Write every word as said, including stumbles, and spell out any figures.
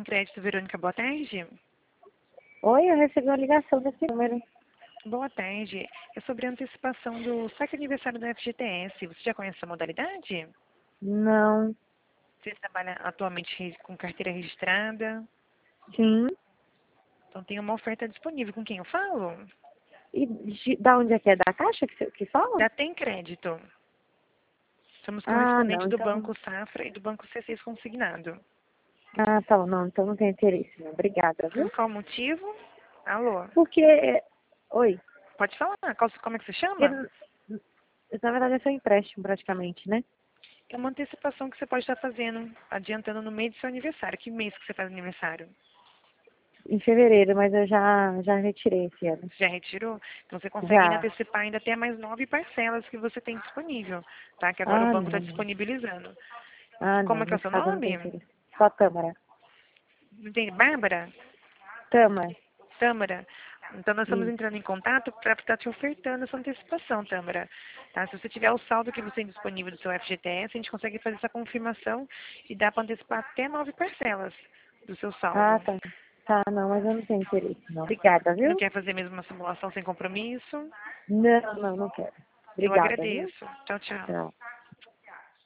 Tem Crédito, Verônica, boa tarde. Oi, eu recebi uma ligação desse número. Boa tarde. É sobre a antecipação do saque aniversário do F G T S. Você já conhece essa modalidade? Não. Você trabalha atualmente re- com carteira registrada? Sim. Então tem uma oferta disponível. Com quem eu falo? E de, da onde é que é? Da Caixa que, você- que fala? Da Tem Crédito. Somos Ah, correspondentes não, do então... Banco Safra e do Banco C seis Consignado. Ah, tá, bom, não, então não tem interesse, não. Obrigada, Por viu? qual motivo? Alô? Porque... Oi. Pode falar. Qual- Como é que você Porque, chama? na verdade, é só empréstimo, praticamente, né? É uma antecipação que você pode estar fazendo, adiantando no mês do seu aniversário. Que mês que você faz aniversário? Em fevereiro, mas eu já, já retirei esse ano. Já retirou? Então você consegue ainda Já. antecipar ainda até mais nove parcelas que você tem disponível, tá? Que agora o Ah, banco está não, não. disponibilizando. Ah, Como não, é que é o nesse seu caso eu não tenho nome? interesse. Só Tâmara. Não tem Bárbara? Tâmara. Tâmara? Então nós estamos Isso. entrando em contato para estar te ofertando essa antecipação, Tâmara. Tá? Se você tiver o saldo que você tem disponível do seu F G T S, a gente consegue fazer essa confirmação e dá para antecipar até nove parcelas do seu saldo. Ah, tá. Tá, não, mas eu não tenho interesse, não. Obrigada, Não viu? quer fazer mesmo uma simulação sem compromisso? Não, não, não quero. Eu Obrigada, viu? agradeço. Tchau, tchau. Tchau.